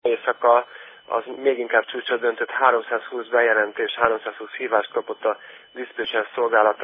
éjszaka az még inkább csúcsot döntött, 320 bejelentés, 320 hívást kapott a diszpécser szolgálat,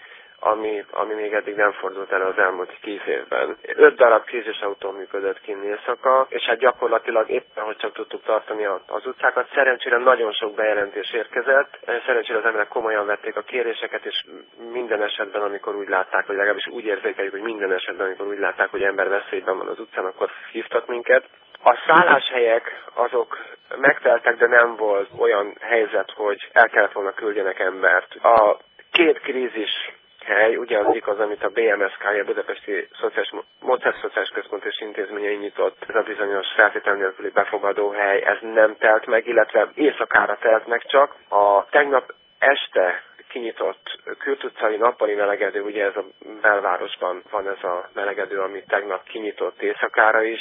ami még eddig nem fordult elő az elmúlt 10 évben. 5 darab krízisautó működött kint éjszaka, és hát gyakorlatilag éppen, hogy csak tudtuk tartani az utcákat. Szerencsére nagyon sok bejelentés érkezett, szerencsére az emberek komolyan vették a kéréseket, és minden esetben, amikor úgy látták, vagy legalábbis úgy érzékeljük, hogy minden esetben, amikor úgy látták, hogy ember veszélyben van az utcán, akkor hívtak minket. A szálláshelyek azok megteltek, de nem volt olyan helyzet, hogy el kellett volna küldjenek embert. A 2 krízis hely, ugye az egyik az, amit a BMSK, a Budapesti Módszeres Szociális Központ és Intézményei nyitott, ez a bizonyos feltétel nélküli befogadó hely, ez nem telt meg, illetve éjszakára telt meg csak. A tegnap este kinyitott kültutcai nappali melegedő, ugye ez a belvárosban van ez a melegedő, ami tegnap kinyitott éjszakára is.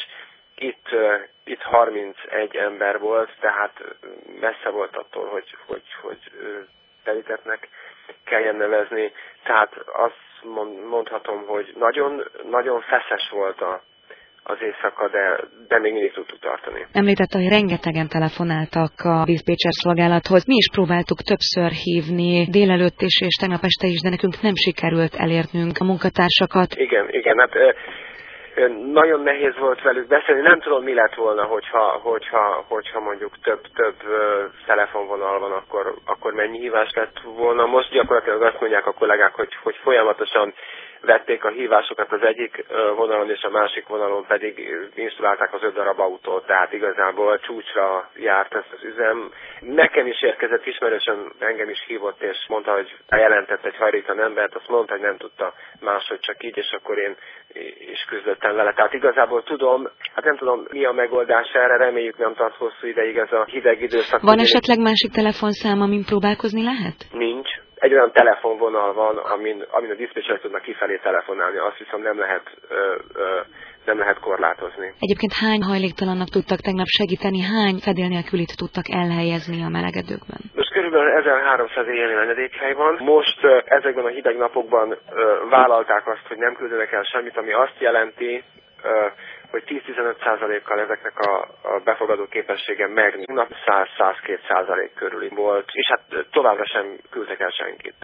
Itt 31 ember volt, tehát messze volt attól, hogy telítettnek kelljen nevezni. Tehát azt mondhatom, hogy nagyon, nagyon feszes volt az éjszaka, de még mindig tudtuk tartani. Említette, hogy rengetegen telefonáltak a diszpécser szolgálathoz. Mi is próbáltuk többször hívni délelőtt is, és tegnap este is, de nekünk nem sikerült elérnünk a munkatársakat. Igen, hát nagyon nehéz volt velük beszélni. Nem tudom, mi lett volna, hogyha mondjuk több telefonvonal van, akkor mennyi hívás lett volna. Most gyakorlatilag azt mondják a kollégák, hogy folyamatosan vették a hívásokat az egyik vonalon, és a másik vonalon pedig installálták az 5 darab autót, tehát igazából csúcsra járt ez az üzem. Nekem is érkezett ismerősen, engem is hívott, és mondta, hogy jelentett egy hajléktalan embert, azt mondta, hogy nem tudta máshogy, csak így, és akkor én is küzdöttem vele. Tehát igazából nem tudom, mi a megoldás erre, reméljük nem tart hosszú ideig ez a hideg időszak. Van esetleg másik telefonszám, amin próbálkozni lehet? Nincs. Egy olyan telefonvonal van, amin a diszpécserek tudnak kifelé telefonálni, azt viszont nem lehet korlátozni. Egyébként hány hajléktalannak tudtak tegnap segíteni, hány fedél nélkülit tudtak elhelyezni a melegedőkben? Most körülbelül 1300 élő menedékhely van. Most ezekben a hideg napokban vállalták azt, hogy nem küldenek el semmit, ami azt jelenti, hogy 10-15%-kal ezeknek a befogadó képessége meg nap 100-102% körüli volt, és hát továbbra sem küldtek el senkit.